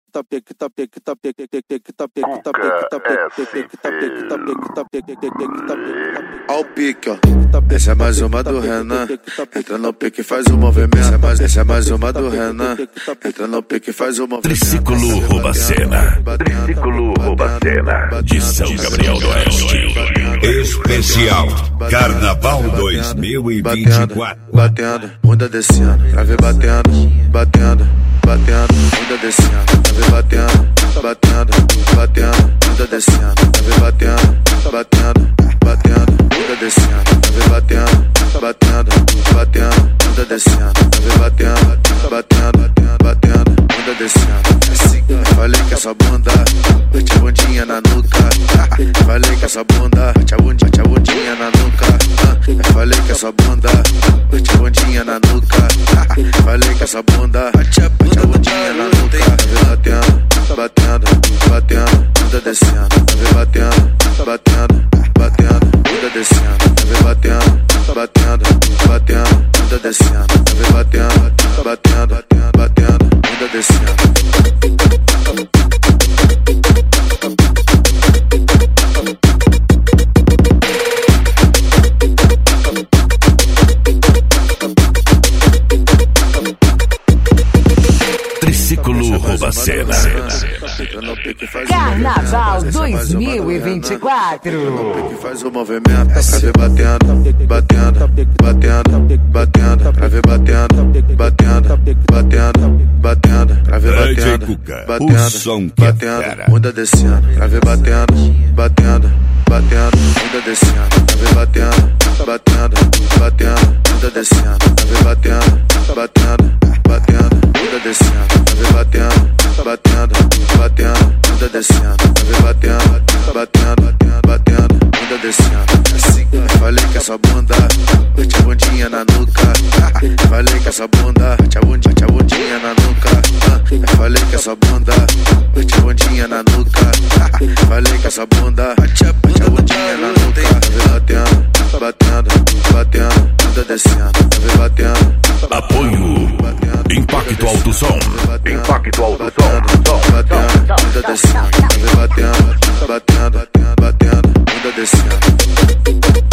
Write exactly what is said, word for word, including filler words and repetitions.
Ó o pique, ó. Essa é mais uma do Renan. Entra no pique e faz o movimento. Essa é mais, essa é mais uma do Renan. Entra no pique e faz o movimento. Triciclo rouba cena. Triciclo rouba cena. De São Gabriel do Oeste. Especial Carnaval dois mil e vinte e quatro. Batendo, bunda descendo. Pra ver batendo, batendo, batendo. Bunda descendo. Pra ver batendo, batendo, batendo. Bunda descendo. Pra ver batendo, batendo, batendo. Bunda descendo. Pra ver batendo, batendo, batendo. Bunda descendo. Pra ver batendo, batendo, batendo. Bunda descendo. Falei que essa bunda bate a bundinha na nuca. Falei que essa bunda bate a bundinha, bate a bundinha na nuca. Falei que essa bunda bate a bundinha na nuca. Falei que essa bunda bate a bundinha na nuca. Batendo, batendo, batendo, bunda descendo. Batendo, batendo, batendo, bunda descendo. Batendo, batendo, batendo, bunda descendo. Batendo, batendo, batendo, bunda descendo. Triciclo rouba cena. Carnaval dois mil e vinte e quatro. Faz o movimento, pra ver batendo, batendo, batendo, batendo, pra ver batendo, batendo, batendo, batendo, pra ver batendo, batendo, batendo, bunda descendo, pra ver batendo, batendo, batendo, bunda descendo, pra ver batendo, batendo, batendo, bunda descendo, pra ver batendo, batendo, batendo, bunda descendo, pra ver batendo, batendo, batendo, bunda descendo, pra ver batendo, batendo, batendo, bunda descendo. Falei que essa bunda bate a bundinha na nuca. Falei que essa bunda bate a bundinha, bate a bundinha na nuca. Falei que essa bunda bate a bundinha na nuca. Falei que essa bunda bate a bundinha na nuca. Batendo, batendo, batendo, bunda descendo. Batendo, apoio Impacto Alto Som. Impacto Alto Som. Batendo, bunda descendo. Batendo, batendo, batendo, bunda descendo.